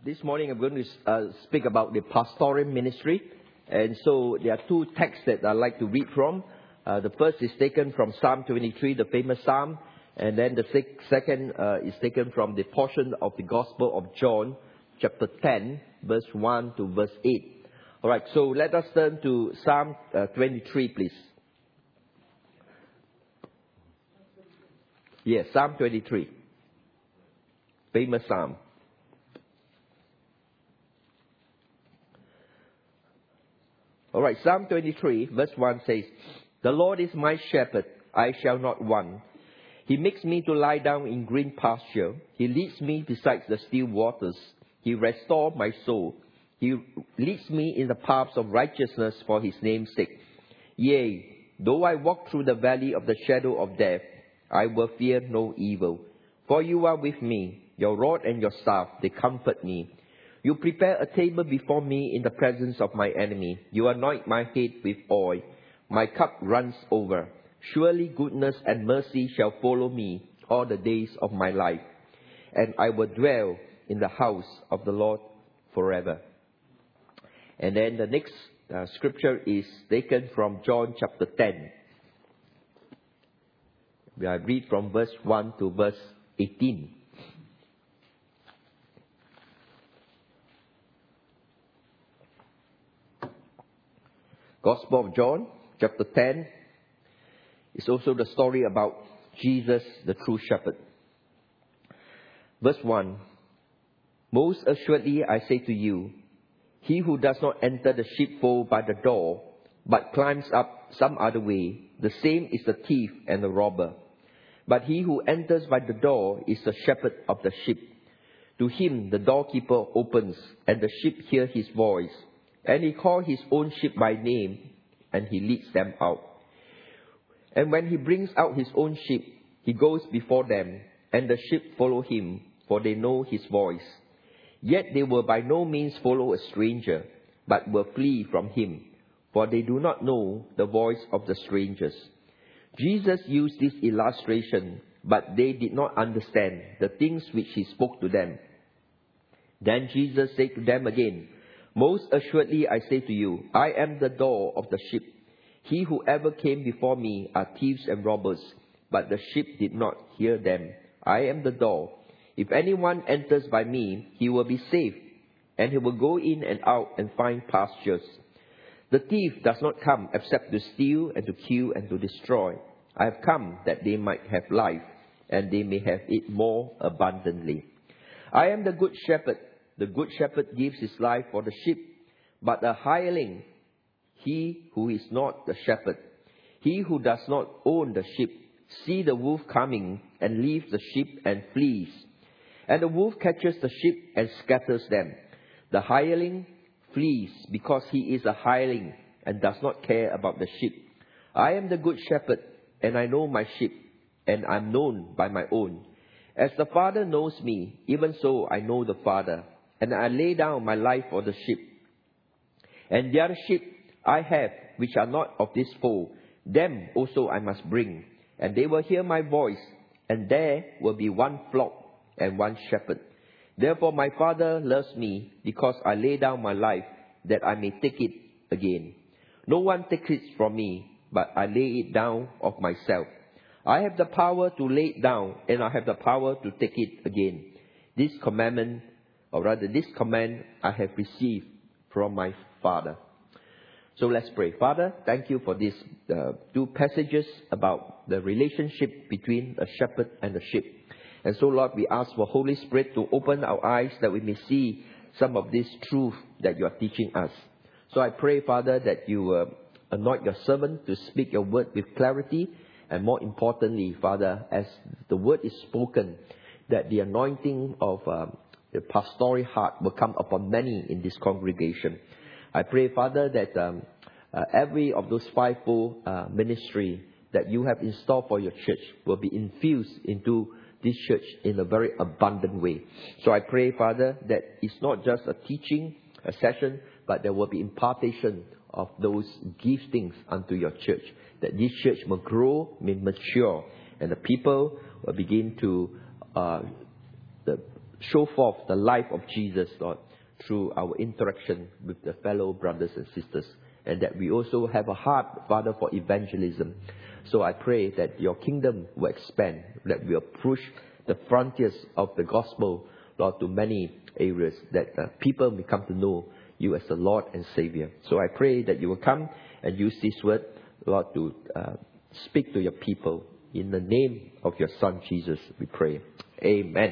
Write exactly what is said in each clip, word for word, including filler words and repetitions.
This morning I'm going to uh, speak about the pastoral ministry. And so there are two texts that I'd like to read from. Uh, the first is taken from Psalm twenty-three, the famous psalm. And then the sec- second uh, is taken from the portion of the Gospel of John, chapter ten, verse one to verse eight. All right, so let us turn to Psalm uh, twenty-three, please. Yes, Psalm twenty-three. Famous psalm. All right, Psalm twenty-three, verse one says, "The Lord is my shepherd, I shall not want. He makes me to lie down in green pasture. He leads me beside the still waters. He restores my soul. He leads me in the paths of righteousness for His name's sake. Yea, though I walk through the valley of the shadow of death, I will fear no evil. For you are with me, your rod and your staff, they comfort me. You prepare a table before me in the presence of my enemy. You anoint my head with oil. My cup runs over. Surely goodness and mercy shall follow me all the days of my life, and I will dwell in the house of the Lord forever." And then the next uh, scripture is taken from John chapter ten. We I read from verse one to verse eighteen. Gospel of John, chapter ten, is also the story about Jesus, the true shepherd. Verse one, "Most assuredly I say to you, he who does not enter the sheepfold by the door, but climbs up some other way, the same is the thief and the robber. But he who enters by the door is the shepherd of the sheep. To him the doorkeeper opens, and the sheep hear his voice. And he calls his own sheep by name, and he leads them out. And when he brings out his own sheep, he goes before them, and the sheep follow him, for they know his voice. Yet they will by no means follow a stranger, but will flee from him, for they do not know the voice of the strangers." Jesus used this illustration, but they did not understand the things which he spoke to them. Then Jesus said to them again, "Most assuredly I say to you, I am the door of the sheep. He who ever came before me are thieves and robbers, but the sheep did not hear them. I am the door. If anyone enters by me, he will be saved, and he will go in and out and find pastures. The thief does not come except to steal and to kill and to destroy. I have come that they might have life, and they may have it more abundantly. I am the good shepherd. The good shepherd gives his life for the sheep. But a hireling, he who is not the shepherd, he who does not own the sheep, see the wolf coming and leaves the sheep and flees. And the wolf catches the sheep and scatters them. The hireling flees because he is a hireling and does not care about the sheep. I am the good shepherd, and I know my sheep, and I am known by my own. As the Father knows me, even so I know the Father, and I lay down my life for the sheep. And the other sheep I have, which are not of this fold, them also I must bring, and they will hear my voice, and there will be one flock and one shepherd. Therefore my Father loves me, because I lay down my life, that I may take it again. No one takes it from me, but I lay it down of myself. I have the power to lay it down, and I have the power to take it again. This commandment, or rather this command, I have received from my Father." So let's pray. Father, thank you for these uh, two passages about the relationship between a shepherd and a sheep. And so, Lord, we ask for Holy Spirit to open our eyes that we may see some of this truth that you are teaching us. So I pray, Father, that you uh, anoint your servant to speak your word with clarity. And more importantly, Father, as the word is spoken, that the anointing of uh, the pastoral heart will come upon many in this congregation. I pray, Father, that um, uh, every of those fivefold uh, ministry that you have installed for your church will be infused into this church in a very abundant way. So I pray, Father, that it's not just a teaching, a session, but there will be impartation of those giftings unto your church, that this church will grow, may mature, and the people will begin to uh, the show forth the life of Jesus, Lord, through our interaction with the fellow brothers and sisters. And that we also have a heart, Father, for evangelism. So I pray that your kingdom will expand, that we will push the frontiers of the gospel, Lord, to many areas, that uh, people may come to know you as the Lord and Savior. So I pray that you will come and use this word, Lord, to uh, speak to your people. In the name of your Son, Jesus, we pray. Amen.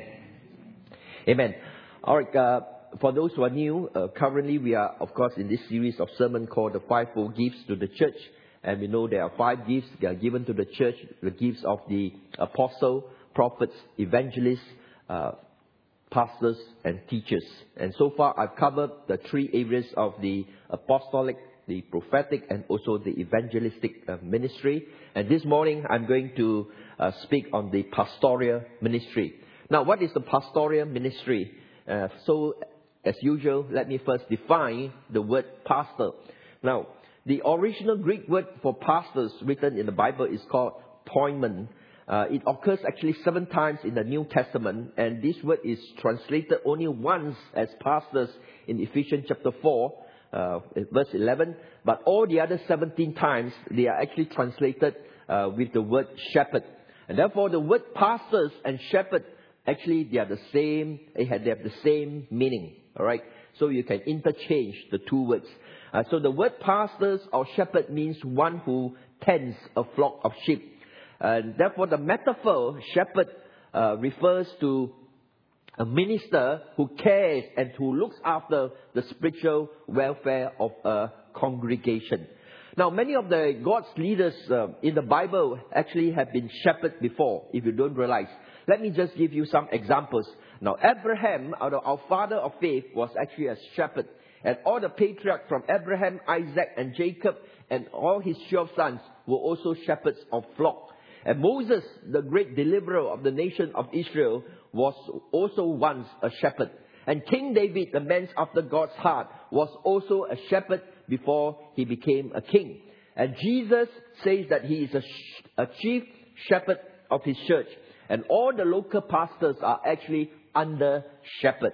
Amen. All right, uh, for those who are new, uh, currently we are, of course, in this series of sermon called the Fivefold Gifts to the Church. And we know there are five gifts that are given to the church, the gifts of the apostle, prophets, evangelists, uh, pastors, and teachers. And so far I've covered the three areas of the apostolic, the prophetic, and also the evangelistic uh, ministry. And this morning I'm going to uh, speak on the pastoral ministry. Now, what is the pastoral ministry? Uh, so, as usual, let me first define the word pastor. Now, the original Greek word for pastors written in the Bible is called poimen. Uh, it occurs actually seven times in the New Testament, and this word is translated only once as pastors in Ephesians chapter four, uh, verse eleven. But all the other seventeen times, they are actually translated uh, with the word shepherd. And therefore, the word pastors and shepherd, actually, they are the same, they have, they have the same meaning. All right? So you can interchange the two words. Uh, so the word pastors or shepherd means one who tends a flock of sheep. And therefore, the metaphor shepherd uh, refers to a minister who cares and who looks after the spiritual welfare of a congregation. Now, many of the God's leaders uh, in the Bible actually have been shepherds before, if you don't realize. Let me just give you some examples. Now, Abraham, our father of faith, was actually a shepherd. And all the patriarchs from Abraham, Isaac, and Jacob, and all his twelve sons were also shepherds of flock. And Moses, the great deliverer of the nation of Israel, was also once a shepherd. And King David, the man after God's heart, was also a shepherd before he became a king. And Jesus says that he is a, sh- a chief shepherd of his church. And all the local pastors are actually under shepherd.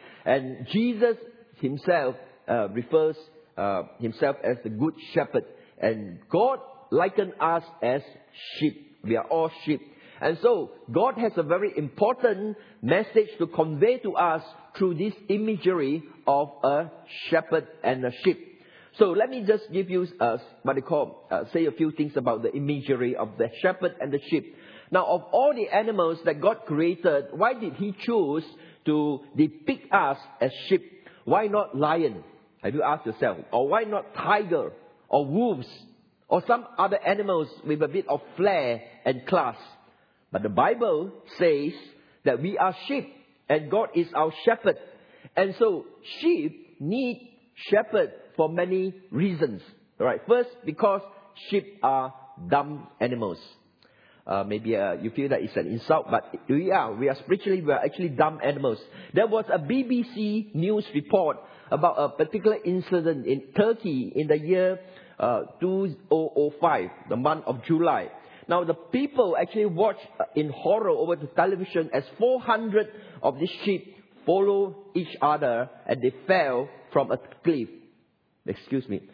And Jesus himself uh, refers uh, himself as the good shepherd. And God likened us as sheep. We are all sheep. And so God has a very important message to convey to us through this imagery of a shepherd and a sheep. So let me just give you uh, what they call, uh, say a few things about the imagery of the shepherd and the sheep. Now, of all the animals that God created, why did He choose to depict us as sheep? Why not lion? Have you asked yourself? Or why not tiger or wolves or some other animals with a bit of flair and class? But the Bible says that we are sheep and God is our shepherd. And so sheep need shepherd for many reasons. All right. First, because sheep are dumb animals. Uh, maybe uh, you feel that it's an insult, but we are. We are spiritually, we are actually dumb animals. There was a B B C News report about a particular incident in Turkey in the year uh, two thousand five, the month of July. Now, the people actually watched in horror over the television as four hundred of these sheep followed each other and they fell from a cliff. Excuse me.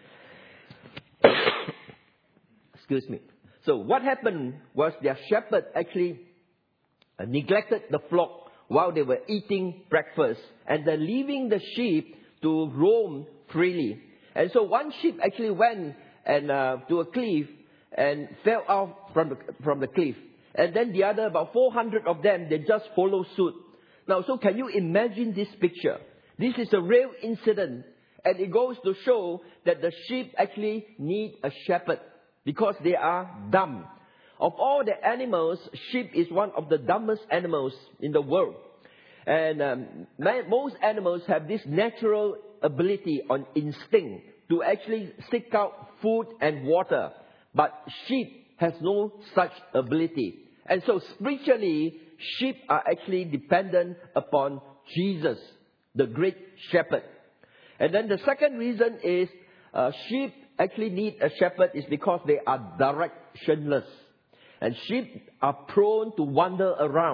Excuse me. So what happened was their shepherd actually uh, neglected the flock while they were eating breakfast and then leaving the sheep to roam freely. And so one sheep actually went and uh, to a cliff and fell off from the, from the cliff. And then the other, about four hundred of them, they just follow suit. Now, so can you imagine this picture? This is a real incident. And it goes to show that the sheep actually need a shepherd, because they are dumb. Of all the animals, sheep is one of the dumbest animals in the world. And um, most animals have this natural ability on instinct to actually seek out food and water. But sheep has no such ability. And so spiritually, sheep are actually dependent upon Jesus, the great shepherd. And then the second reason is uh, sheep actually need a shepherd is because they are directionless. And sheep are prone to wander around.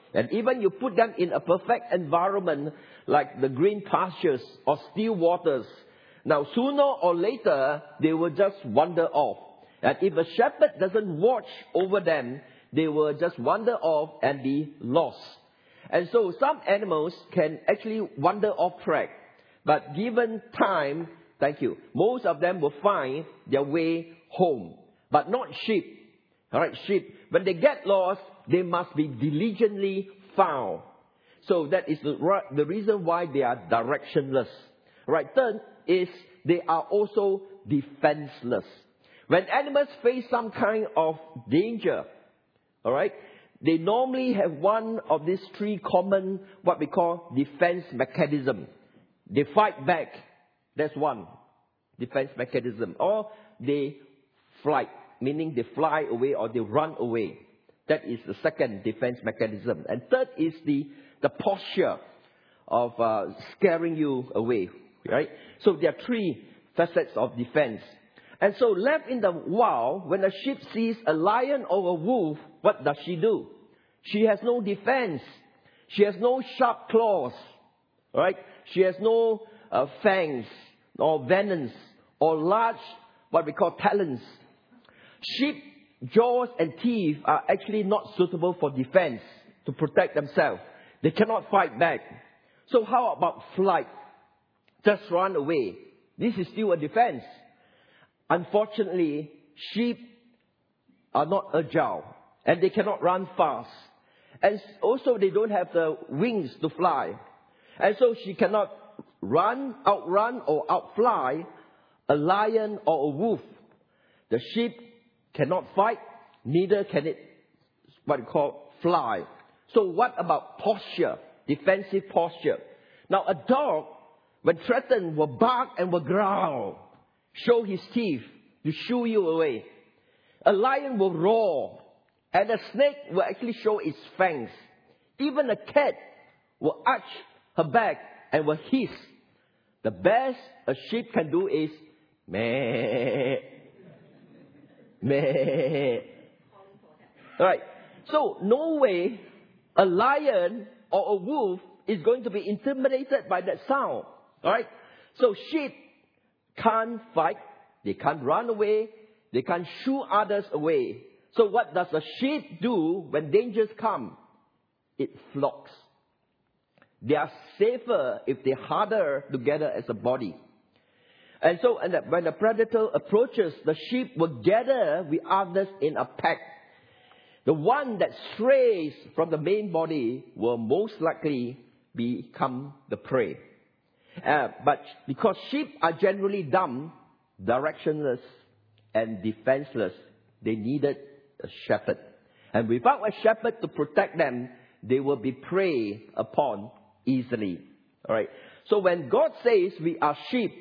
And even you put them in a perfect environment like the green pastures or still waters. Now, sooner or later, they will just wander off. And if a shepherd doesn't watch over them, they will just wander off and be lost. And so some animals can actually wander off track. But given time, thank you, most of them will find their way home. But not sheep. All right, sheep, when they get lost, they must be diligently found. So that is the, the reason why they are directionless. All right, third is they are also defenseless. When animals face some kind of danger, all right, they normally have one of these three common, what we call defense mechanism. They fight back. That's one defense mechanism. Or they flight, meaning they fly away or they run away. That is the second defense mechanism. And third is the, the posture of uh, scaring you away. Right? So there are three facets of defense. And so left in the wild, when a sheep sees a lion or a wolf, what does she do? She has no defense. She has no sharp claws. Right? She has no uh, fangs or venoms or large, what we call talons. Sheep jaws and teeth are actually not suitable for defense to protect themselves. They cannot fight back. So how about flight? Just run away. This is still a defense. Unfortunately, sheep are not agile and they cannot run fast. And also they don't have the wings to fly. And so she cannot run, outrun or outfly a lion or a wolf. The sheep cannot fight, neither can it, what we call, fly. So what about posture, defensive posture? Now a dog, when threatened, will bark and will growl, show his teeth to shoo you away. A lion will roar, and a snake will actually show its fangs. Even a cat will arch her back and will hiss. The best a sheep can do is meh, meh. Right. So no way a lion or a wolf is going to be intimidated by that sound. All right. So sheep can't fight. They can't run away. They can't shoo others away. So what does a sheep do when dangers come? It flocks. They are safer if they huddle together as a body. And so and when the predator approaches, the sheep will gather with others in a pack. The one that strays from the main body will most likely become the prey. Uh, but because sheep are generally dumb, directionless, and defenseless, they needed a shepherd. And without a shepherd to protect them, they will be prey upon easily. All right. So when God says we are sheep,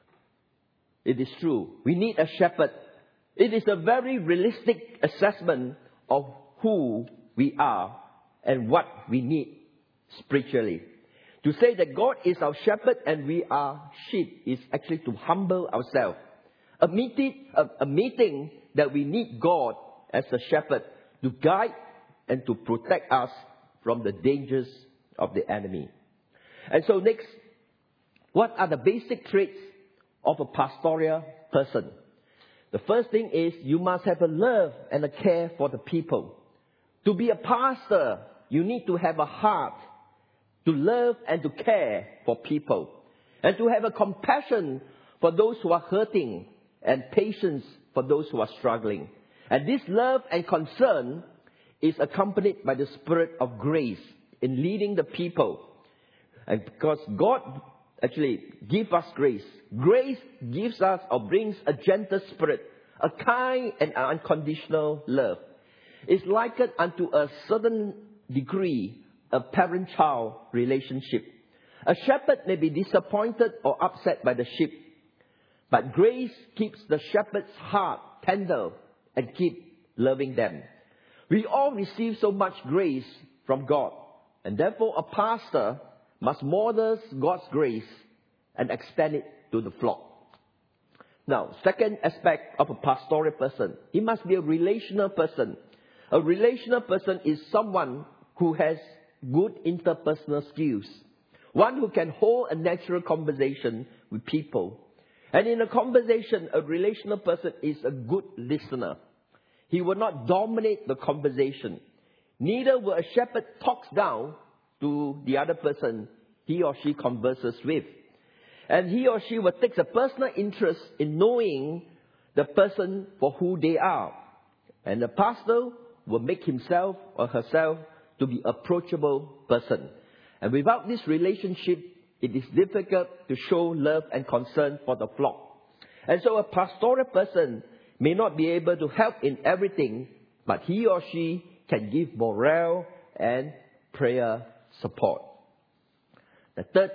it is true. We need a shepherd. It is a very realistic assessment of who we are and what we need spiritually. To say that God is our shepherd and we are sheep is actually to humble ourselves. Admitting, uh, admitting that we need God as a shepherd to guide and to protect us from the dangers of the enemy. And so next, what are the basic traits of a pastoral person? The first thing is you must have a love and a care for the people. To be a pastor, you need to have a heart to love and to care for people. And to have a compassion for those who are hurting and patience for those who are struggling. And this love and concern is accompanied by the spirit of grace in leading the people. And because God actually gives us grace. Grace gives us or brings a gentle spirit, a kind and unconditional love. It's likened unto a certain degree a parent-child relationship. A shepherd may be disappointed or upset by the sheep, but grace keeps the shepherd's heart tender and keep loving them. We all receive so much grace from God, and therefore a pastor must model God's grace and extend it to the flock. Now, second aspect of a pastoral person, he must be a relational person. A relational person is someone who has good interpersonal skills. One who can hold a natural conversation with people. And in a conversation, a relational person is a good listener. He will not dominate the conversation. Neither will a shepherd talk down to the other person he or she converses with. And he or she will take a personal interest in knowing the person for who they are. And the pastor will make himself or herself to be approachable person. And without this relationship, it is difficult to show love and concern for the flock. And so a pastoral person may not be able to help in everything, but he or she can give morale and prayer support. The third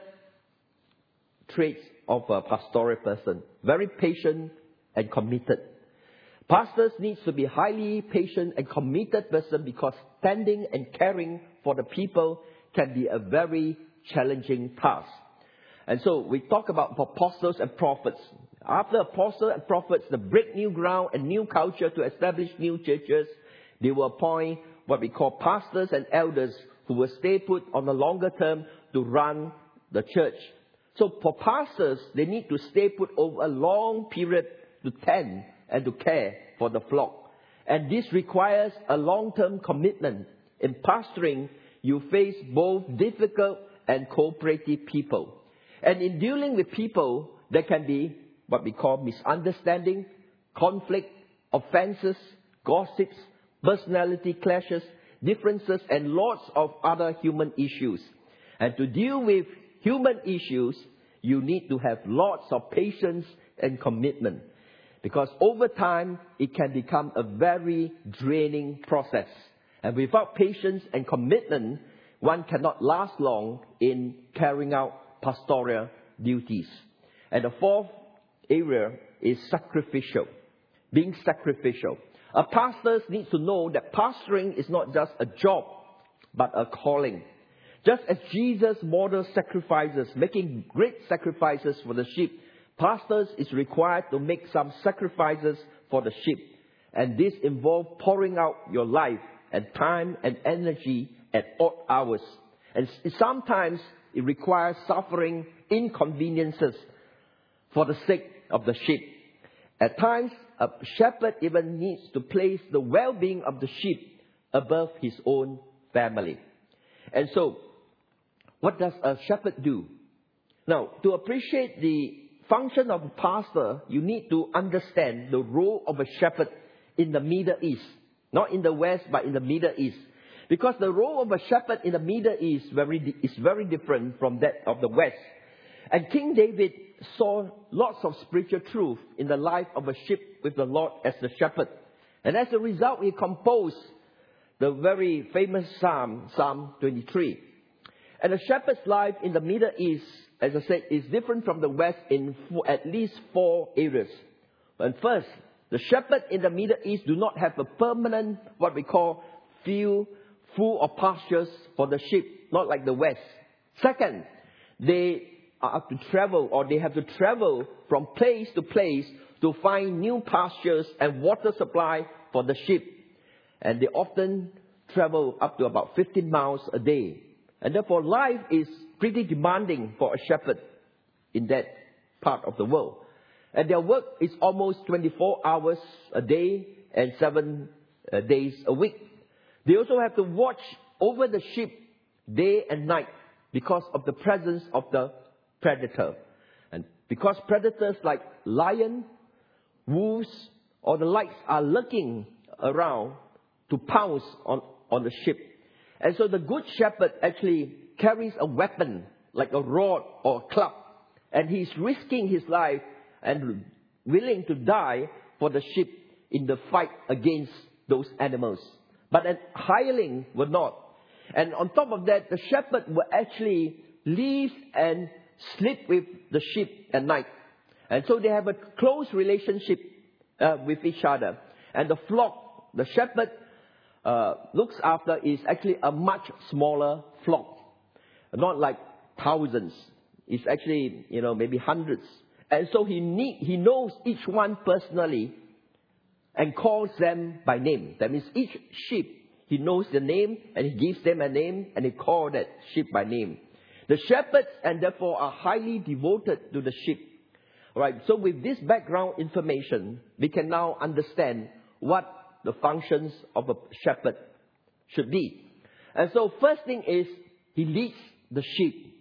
trait of a pastoral person, very patient and committed. Pastors need to be highly patient and committed person because tending and caring for the people can be a very challenging task. And so we talk about apostles and prophets. After apostles and prophets, they break new ground and new culture to establish new churches. They will appoint what we call pastors and elders who will stay put on the longer term to run the church. So for pastors, they need to stay put over a long period to tend and to care for the flock. And this requires a long-term commitment. In pastoring, you face both difficult and cooperative people. And in dealing with people, there can be what we call misunderstanding, conflict, offenses, gossips, personality clashes, differences, and lots of other human issues. And to deal with human issues, you need to have lots of patience and commitment. Because over time, it can become a very draining process. And without patience and commitment, one cannot last long in carrying out pastoral duties. And the fourth area is sacrificial. Being sacrificial. A pastor needs to know that pastoring is not just a job, but a calling. Just as Jesus modeled sacrifices, making great sacrifices for the sheep, pastors is required to make some sacrifices for the sheep. And this involves pouring out your life and time and energy at odd hours. And sometimes it requires suffering inconveniences for the sake of the sheep. At times, a shepherd even needs to place the well-being of the sheep above his own family. And so, what does a shepherd do? Now, to appreciate the function of a pastor, you need to understand the role of a shepherd in the Middle East. Not in the West, but in the Middle East. Because the role of a shepherd in the Middle East very, is very different from that of the West. And King David saw lots of spiritual truth in the life of a sheep with the Lord as the shepherd. And as a result, he composed the very famous Psalm, Psalm twenty-three. And a shepherd's life in the Middle East, as I said, is different from the West in four, at least four areas. And first, the shepherd in the Middle East do not have a permanent, what we call, field full of pastures for the sheep, not like the West. Second, they are to travel, or they have to travel from place to place to find new pastures and water supply for the sheep. And they often travel up to about fifteen miles a day. And therefore, life is pretty demanding for a shepherd in that part of the world. And their work is almost twenty-four hours a day and seven uh, days a week. They also have to watch over the sheep day and night because of the presence of the predator. And because predators like lion, wolves, or the likes are lurking around to pounce on, on the sheep. And so the good shepherd actually carries a weapon like a rod or a club. And he's risking his life and willing to die for the sheep in the fight against those animals. But an hireling will not. And on top of that, the shepherd will actually live and sleep with the sheep at night. And so they have a close relationship uh, with each other. And the flock, the shepherd uh, looks after is actually a much smaller flock. Not like thousands. It's actually, you know, maybe hundreds. And so he need, he knows each one personally and calls them by name. That means each sheep he knows the name, and he gives them a name, and he calls that sheep by name. The shepherds, and therefore, are highly devoted to the sheep. All right, so with this background information, we can now understand what the functions of a shepherd should be. And so first thing is, he leads the sheep.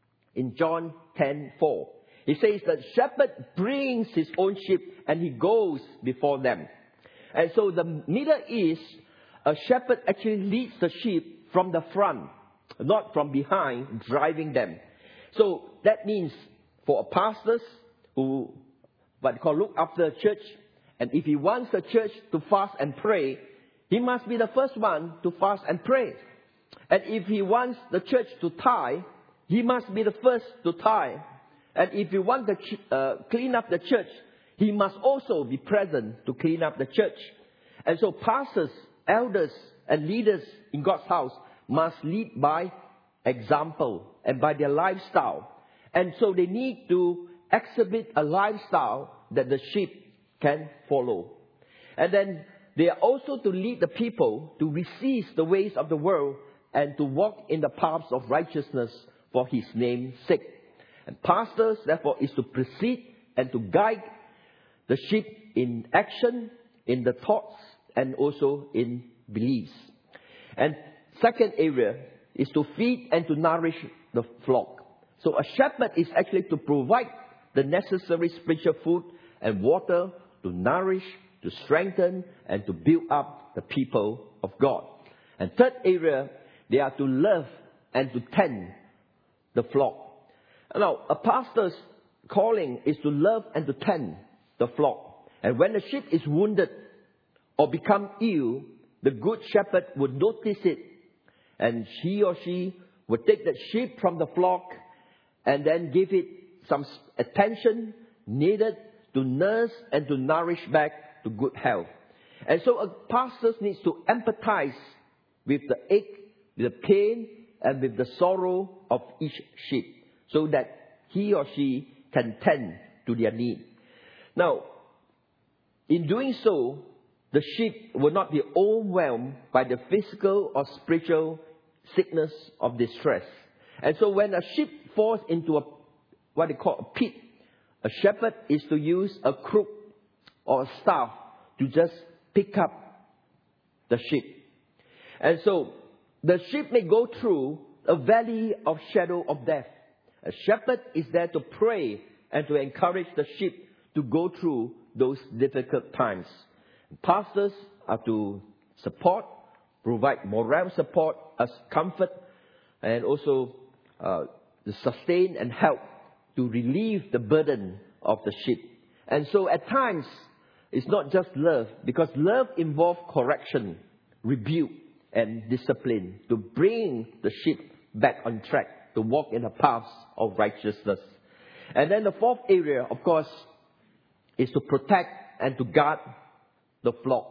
In John ten four, he says that shepherd brings his own sheep and he goes before them. And so the middle is, a shepherd actually leads the sheep from the front, not from behind, driving them. So that means for pastors who what call look after the church, and if he wants the church to fast and pray, he must be the first one to fast and pray. And if he wants the church to tithe, he must be the first to tithe. And if he wants to ch- uh, clean up the church, he must also be present to clean up the church. And so pastors, elders, and leaders in God's house must lead by example and by their lifestyle. And so they need to exhibit a lifestyle that the sheep can follow. And then they are also to lead the people to resist the ways of the world and to walk in the paths of righteousness for his name's sake. And pastors, therefore, is to precede and to guide the sheep in action, in the thoughts, and also in beliefs. And second area is to feed and to nourish the flock. So a shepherd is actually to provide the necessary spiritual food and water to nourish, to strengthen, and to build up the people of God. And third area, they are to love and to tend the flock. Now, a pastor's calling is to love and to tend the flock. And when the sheep is wounded or become ill, the good shepherd would notice it, and he or she would take that sheep from the flock and then give it some attention needed to nurse and to nourish back to good health. And so a pastor needs to empathize with the ache, the pain, and with the sorrow of each sheep, so that he or she can tend to their need. Now, in doing so, the sheep will not be overwhelmed by the physical or spiritual sickness of distress. And so when a sheep falls into a what they call a pit, a shepherd is to use a crook or a staff to just pick up the sheep. And so the sheep may go through a valley of shadow of death. A shepherd is there to pray and to encourage the sheep to go through those difficult times. Pastors are to support, provide moral support as comfort, and also uh, to sustain and help to relieve the burden of the sheep. And so at times, it's not just love, because love involves correction, rebuke, and discipline to bring the sheep back on track, to walk in the paths of righteousness. And then the fourth area, of course, is to protect and to guard the flock.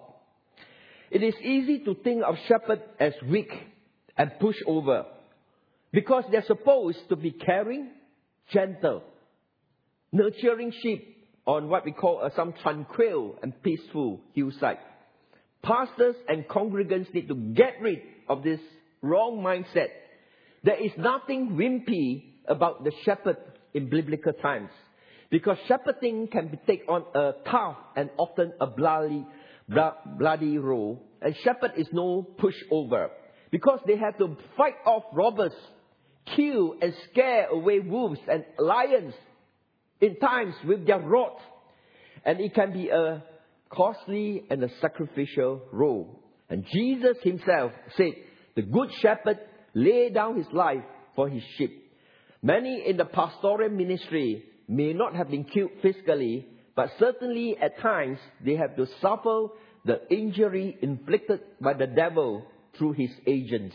It is easy to think of shepherds as weak and pushover, because they're supposed to be caring, gentle, nurturing sheep on what we call uh, some tranquil and peaceful hillside. Pastors and congregants need to get rid of this wrong mindset. There is nothing wimpy about the shepherd in biblical times, because shepherding can be take on a tough and often a bloody, bloody role. And shepherd is no pushover, because they have to fight off robbers, kill and scare away wolves and lions in times with their rod. And it can be a costly and a sacrificial role. And Jesus himself said, the good shepherd laid down his life for his sheep. Many in the pastoral ministry may not have been killed physically, but certainly at times they have to suffer the injury inflicted by the devil through his agents.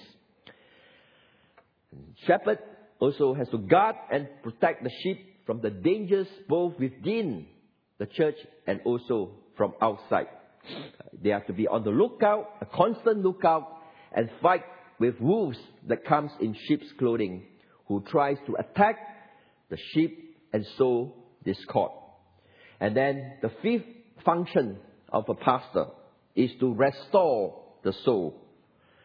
Shepherd also has to guard and protect the sheep from the dangers both within the church and also from outside. They have to be on the lookout, a constant lookout, and fight with wolves that comes in sheep's clothing, who tries to attack the sheep and sow discord. And then the fifth function of a pastor is to restore the soul.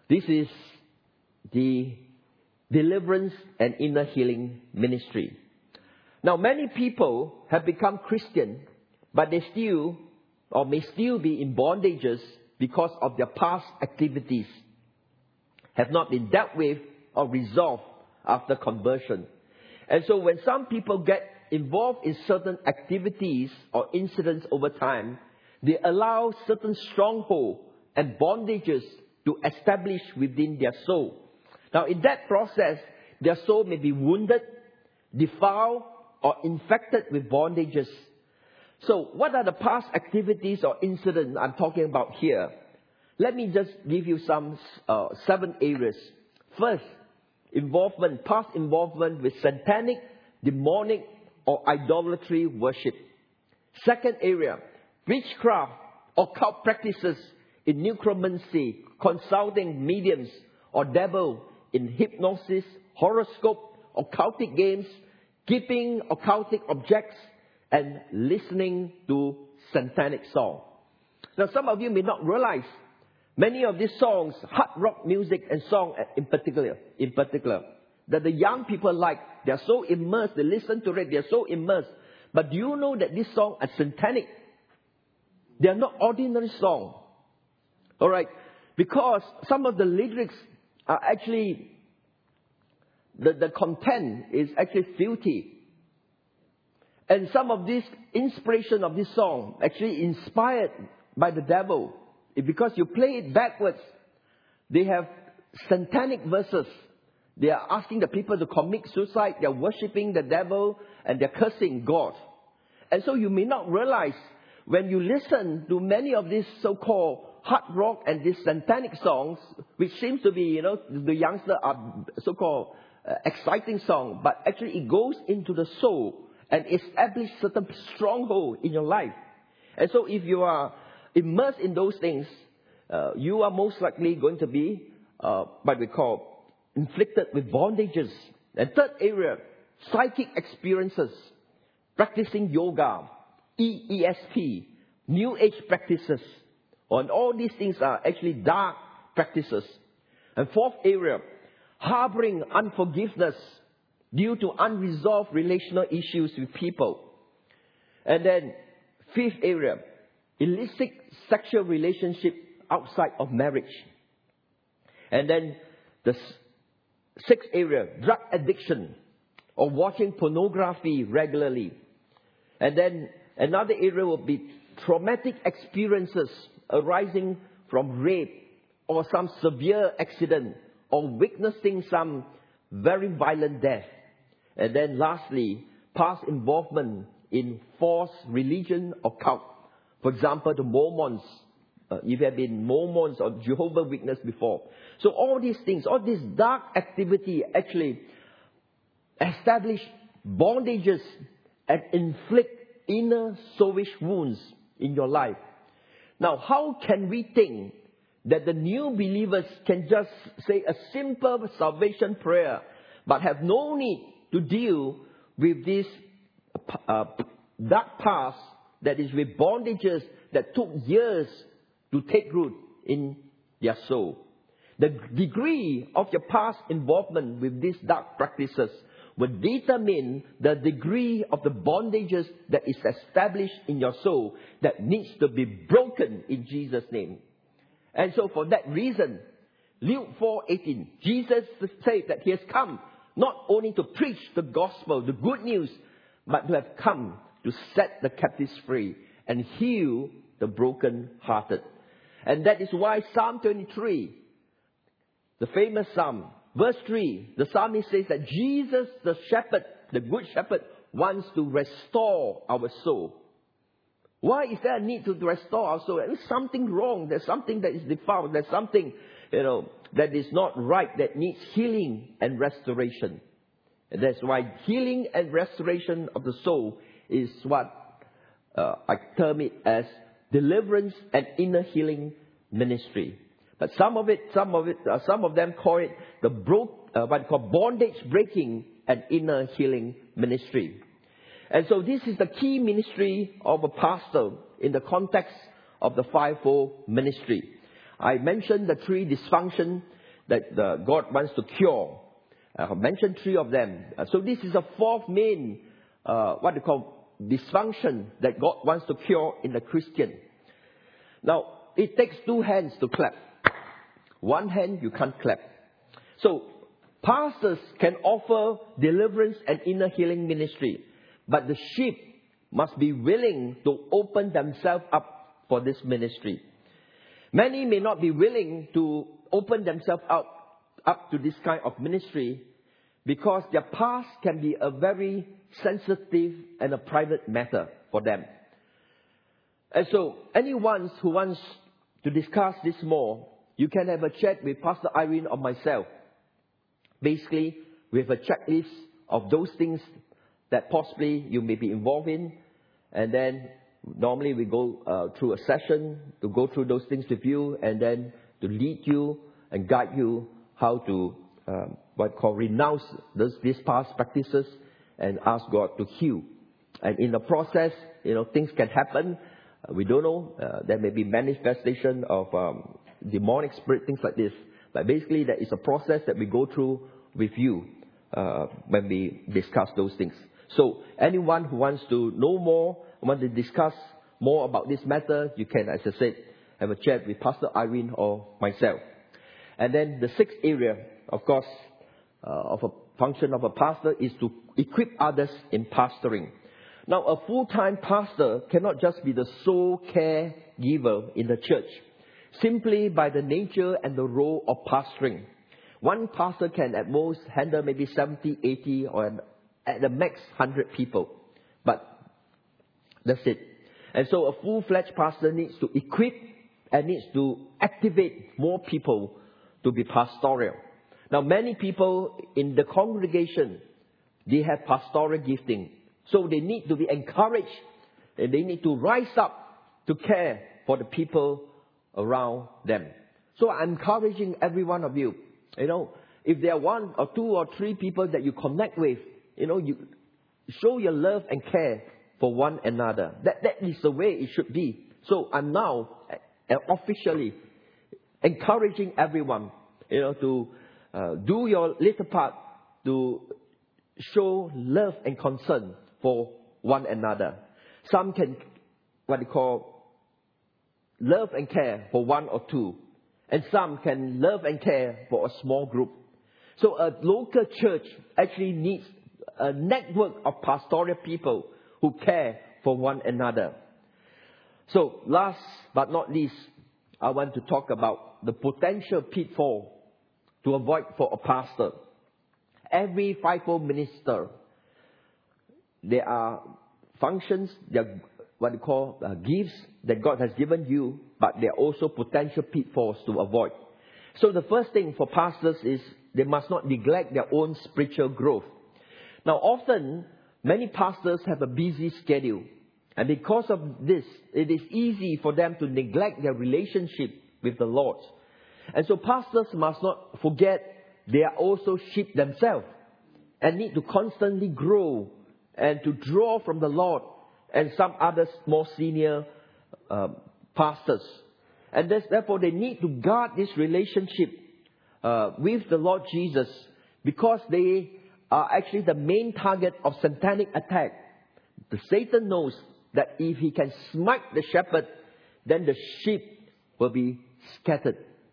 This is the deliverance and inner healing ministry. Now, many people have become Christian, but they still, or may still be in bondages because of their past activities, have not been dealt with or resolved after conversion. And so when some people get involved in certain activities or incidents over time, they allow certain strongholds and bondages to establish within their soul. Now, in that process, their soul may be wounded, defiled, or infected with bondages. So, what are the past activities or incidents I'm talking about here? Let me just give you some uh, seven areas. First, involvement, past involvement with satanic, demonic, or idolatry worship. Second area, witchcraft, occult practices in necromancy, consulting mediums, or devil in hypnosis, horoscope, occultic games, keeping occultic objects, and listening to satanic songs. Now, some of you may not realize many of these songs, hard rock music and song in particular, in particular, that the young people like. They are so immersed. They listen to it. They are so immersed. But do you know that these songs are satanic? They are not ordinary songs. All right, because some of the lyrics are actually, the, the content is actually filthy. And some of this inspiration of this song actually inspired by the devil. Because you play it backwards, they have satanic verses. They are asking the people to commit suicide. They are worshipping the devil and they are cursing God. And so you may not realize when you listen to many of these so-called hard rock and these satanic songs, which seems to be, you know, the youngster are so-called uh, exciting song, but actually it goes into the soul and establish certain stronghold in your life. And so if you are immersed in those things, uh, you are most likely going to be uh, what we call inflicted with bondages. And third area, psychic experiences, practicing yoga, E E S P, New Age practices. And all these things are actually dark practices. And fourth area, harboring unforgiveness due to unresolved relational issues with people. And then fifth area, illicit sexual relationship outside of marriage. And then the sixth area, drug addiction or watching pornography regularly. And then another area will be traumatic experiences arising from rape or some severe accident or witnessing some very violent death. And then lastly, past involvement in false religion or cult. For example, the Mormons. Uh, if you have been Mormons or Jehovah's Witness before. So all these things, all this dark activity actually establish bondages and inflict inner soulish wounds in your life. Now, how can we think that the new believers can just say a simple salvation prayer, but have no need to deal with this uh, dark past that is with bondages that took years to take root in their soul? The degree of your past involvement with these dark practices will determine the degree of the bondages that is established in your soul that needs to be broken in Jesus' name. And so for that reason, Luke four eighteen, Jesus said that He has come not only to preach the gospel, the good news, but to have come to set the captives free and heal the broken-hearted. And that is why Psalm twenty-three, the famous Psalm, verse three, the psalmist says that Jesus, the shepherd, the good shepherd, wants to restore our soul. Why is there a need to restore our soul? There's something wrong. There's something that is defiled. There's something, you know, that is not right, that needs healing and restoration. And that's why healing and restoration of the soul is what uh, I term it as deliverance and inner healing ministry. But some of it, some of it, uh, some of them call it the broke, uh, what call bondage breaking and inner healing ministry. And so this is the key ministry of a pastor in the context of the fivefold ministry. I mentioned the three dysfunction that uh, God wants to cure. I mentioned three of them. Uh, so this is a fourth main, uh, what they call dysfunction that God wants to cure in the Christian. Now, it takes two hands to clap. One hand, you can't clap. So, pastors can offer deliverance and inner healing ministry, but the sheep must be willing to open themselves up for this ministry. Many may not be willing to open themselves up, up to this kind of ministry because their past can be a very sensitive and a private matter for them. And so, anyone who wants to discuss this more, you can have a chat with Pastor Irene or myself. Basically, we have a checklist of those things that possibly you may be involved in. And then, normally we go uh, through a session to go through those things with you and then to lead you and guide you how to, um, what call renounce those, these past practices and ask God to heal. And in the process, you know, things can happen. Uh, we don't know. Uh, there may be manifestation of um, demonic spirit, things like this. But basically, there is a process that we go through with you uh, when we discuss those things. So, anyone who wants to know more, want to discuss more about this matter, you can, as I said, have a chat with Pastor Irene or myself. And then the sixth area, of course, uh, of a function of a pastor is to equip others in pastoring. Now, a full-time pastor cannot just be the sole caregiver in the church, simply by the nature and the role of pastoring. One pastor can at most handle maybe seventy, eighty, or at the max one hundred people. But that's it. And so a full-fledged pastor needs to equip and needs to activate more people to be pastoral. Now, many people in the congregation, they have pastoral gifting. So they need to be encouraged and they need to rise up to care for the people around them. So I'm encouraging every one of you, you know, if there are one or two or three people that you connect with, you know, you show your love and care for one another. That, that is the way it should be. So I'm now uh, officially encouraging everyone, you know, to uh, do your little part to show love and concern for one another. Some can, what they call, love and care for one or two. And some can love and care for a small group. So a local church actually needs a network of pastoral people who care for one another. So last but not least, I want to talk about the potential pitfall to avoid for a pastor. Every fivefold minister, there are functions, there are what we call uh, gifts that God has given you, but there are also potential pitfalls to avoid. So the first thing for pastors is they must not neglect their own spiritual growth. Now often, many pastors have a busy schedule. And because of this, it is easy for them to neglect their relationship with the Lord. And so pastors must not forget they are also sheep themselves and need to constantly grow and to draw from the Lord and some other more senior uh, pastors. And therefore they need to guard this relationship uh, with the Lord Jesus because they are actually the main target of satanic attack. The Satan knows that if he can smite the shepherd, then the sheep will be scattered.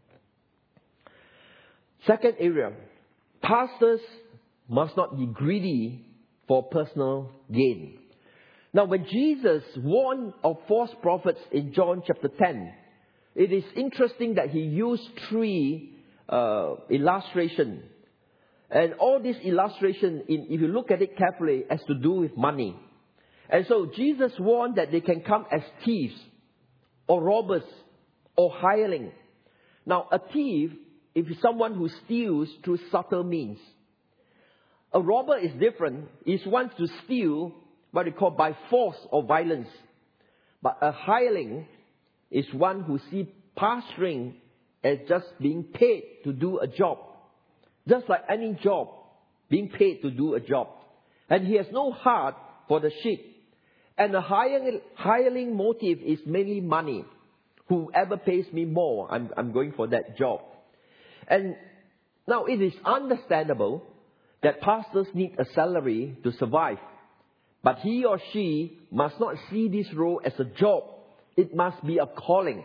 Second area, pastors must not be greedy for personal gain. Now, when Jesus warned of false prophets in John chapter ten, it is interesting that he used three uh, illustrations. And all these illustrations, if you look at it carefully, has to do with money. And so Jesus warned that they can come as thieves or robbers or hireling. Now, a thief is someone who steals through subtle means. A robber is different. He's one to steal what we call by force or violence. But a hireling is one who sees pastoring as just being paid to do a job. Just like any job, being paid to do a job. And he has no heart for the sheep. And the hireling, hireling motive is mainly money. Whoever pays me more, I'm, I'm going for that job. And Now, it is understandable that pastors need a salary to survive. But he or she must not see this role as a job. It must be a calling.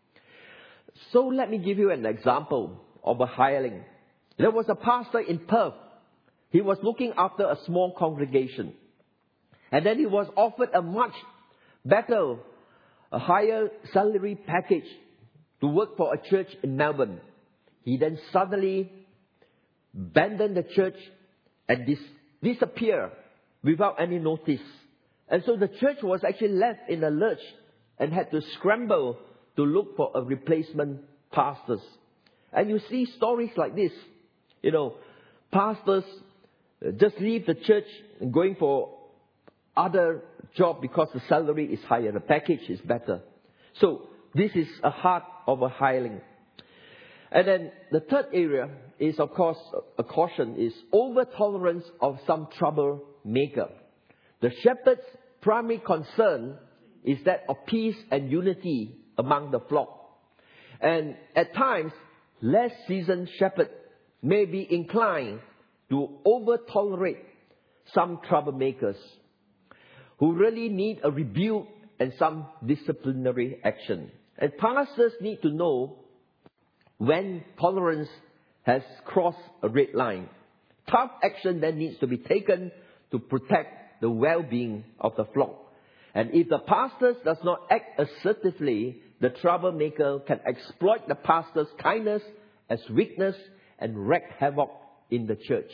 So let me give you an example of a hireling. There was a pastor in Perth. He was looking after a small congregation. And then he was offered a much better, a higher salary package to work for a church in Melbourne. He then suddenly abandoned the church and dis- disappeared without any notice. And so the church was actually left in a lurch and had to scramble to look for a replacement pastor. And you see stories like this. You know, pastors just leave the church and going for other job because the salary is higher, the package is better. So this is a heart of a hireling. And then the third area is, of course, a caution is over-tolerance of some troublemaker. The shepherd's primary concern is that of peace and unity among the flock. And at times, less seasoned shepherds may be inclined to over-tolerate some troublemakers who really need a rebuke and some disciplinary action. And pastors need to know when tolerance has crossed a red line. Tough action then needs to be taken to protect the well-being of the flock. And if the pastor does not act assertively, the troublemaker can exploit the pastor's kindness as weakness and wreak havoc in the church.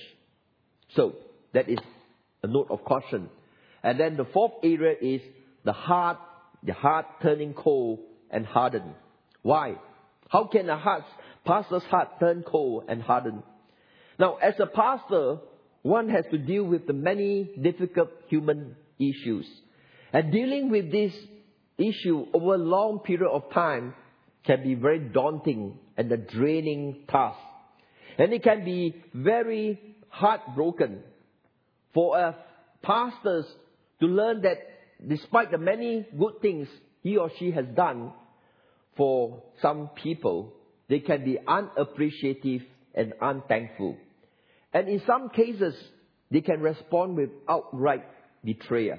So that is a note of caution. And then the fourth area is the heart, the heart turning cold and hardened. Why? How can a heart, pastor's heart turn cold and hardened? Now, as a pastor, one has to deal with the many difficult human issues. And dealing with this issue over a long period of time can be very daunting and a draining task. And it can be very heartbroken for a pastor to learn that despite the many good things he or she has done for some people, they can be unappreciative and unthankful. And in some cases, they can respond with outright betrayal.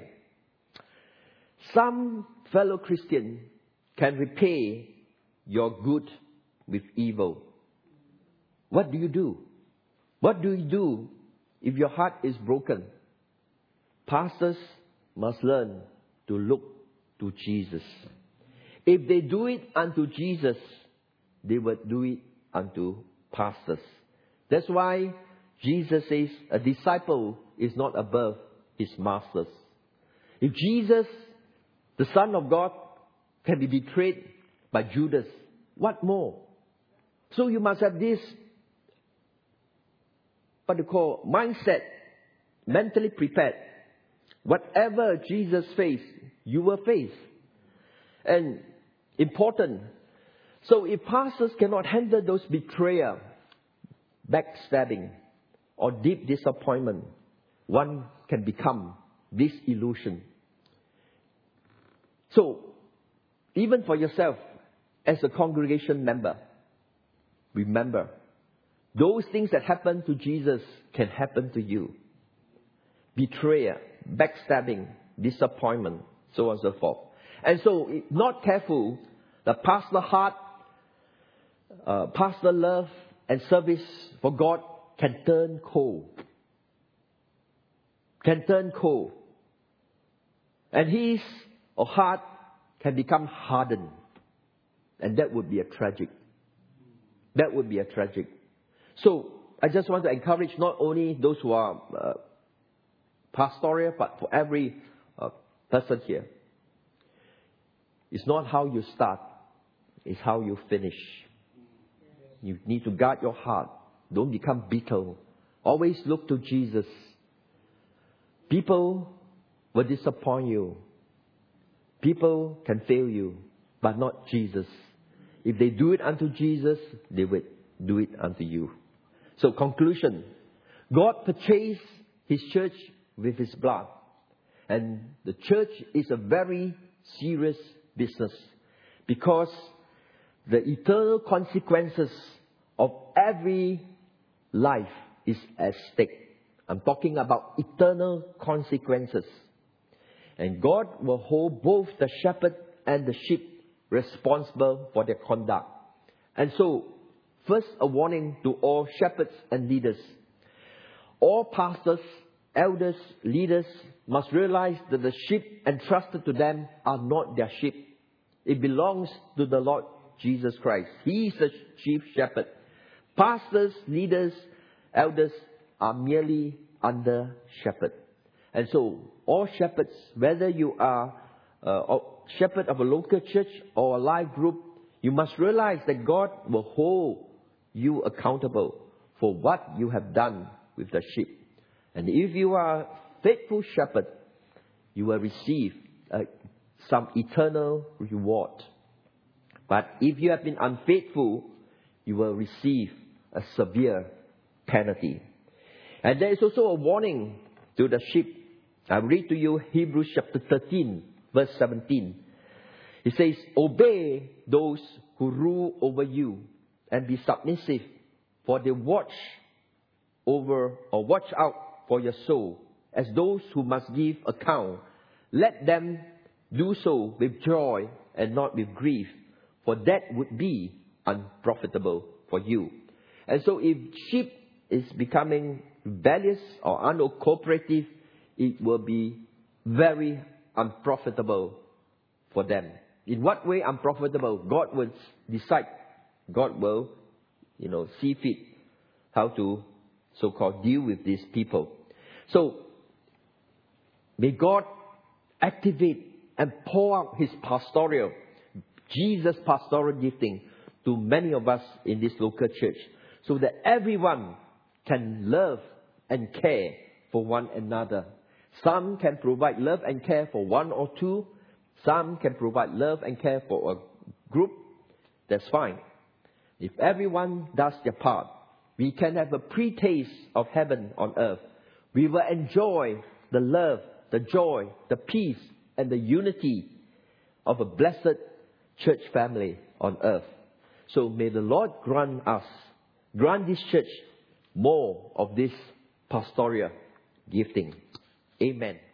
Some fellow Christian can repay your good with evil. What do you do? What do you do if your heart is broken? Pastors must learn to look to Jesus. If they do it unto Jesus, they will do it unto pastors. That's why Jesus says a disciple is not above his masters. If Jesus, the Son of God, can be betrayed by Judas, what more? So you must have this, what you call, mindset, mentally prepared. Whatever Jesus faced, you will face. And important. So if pastors cannot handle those betrayal, backstabbing, or deep disappointment, one can become disillusioned. So, even for yourself, as a congregation member, remember, those things that happened to Jesus can happen to you. Betrayal, backstabbing, disappointment, so on and so forth. And so, if not careful, the pastor heart, uh, pastor love and service for God can turn cold. Can turn cold. And his or heart can become hardened. And that would be a tragic. That would be a tragic. So, I just want to encourage not only those who are uh, pastoral, but for every uh, person here. It's not how you start, it's how you finish. You need to guard your heart. Don't become bitter. Always look to Jesus. People will disappoint you. People can fail you, but not Jesus. If they do it unto Jesus, they will do it unto you. So conclusion, God purchased His church with His blood. And the church is a very serious business because the eternal consequences of every life is at stake. I'm talking about eternal consequences. And God will hold both the shepherd and the sheep responsible for their conduct. And so, first, a warning to all shepherds and leaders. All pastors, elders, leaders must realize that the sheep entrusted to them are not their sheep. It belongs to the Lord Jesus Christ. He is the chief shepherd. Pastors, leaders, elders are merely under shepherd. And so, all shepherds, whether you are uh, a shepherd of a local church or a life group, you must realize that God will hold you accountable for what you have done with the sheep. And if you are a faithful shepherd, you will receive uh, some eternal reward. But if you have been unfaithful, you will receive a severe penalty. And there is also a warning to the sheep. I read to you Hebrews chapter thirteen, verse seventeen. It says, obey those who rule over you and be submissive, for they watch over or watch out for your soul as those who must give account. Let them do so with joy and not with grief, for that would be unprofitable for you. And so if sheep is becoming rebellious or uncooperative, it will be very unprofitable for them. In what way unprofitable? God will decide. God will, you know, see fit how to so-called deal with these people. So, may God activate and pour out His pastoral, Jesus' pastoral gifting to many of us in this local church, so that everyone can love and care for one another. Some can provide love and care for one or two. Some can provide love and care for a group. That's fine. If everyone does their part, we can have a pre-taste of heaven on earth. We will enjoy the love, the joy, the peace, and the unity of a blessed church family on earth. So may the Lord grant us, grant this church more of this pastoral gifting. Amen.